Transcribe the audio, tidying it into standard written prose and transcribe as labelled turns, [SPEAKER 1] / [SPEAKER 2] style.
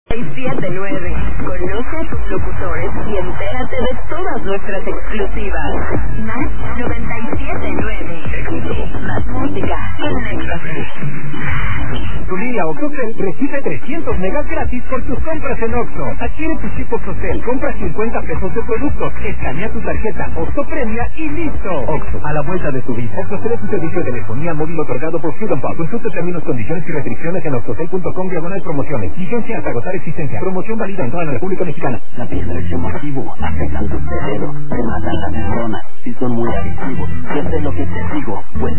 [SPEAKER 1] 679. Conoce a sus locutores y entérate de todas nuestras exclusivas. Más 979. Más música en Éxtasis.
[SPEAKER 2] Tu línea OXXOCEL recibe 300 megas gratis por tus compras en Oxxo. Adquiere tu chip OXXOCEL, compra 50 pesos de productos, escanea tu tarjeta Oxxo Premia y listo. Oxxo, a la vuelta de tu vida. OXXOCEL es un servicio de telefonía móvil otorgado por Freedom Pub. Consulta términos, condiciones y restricciones en oxxocel.com/promociones. Vigencia hasta agotar existencia. Promoción válida en toda la República Mexicana.
[SPEAKER 3] La distracción masivo afecta tu cerebro, te matan las neuronas y son muy adictivos. ¿Qué es lo que te digo? Pues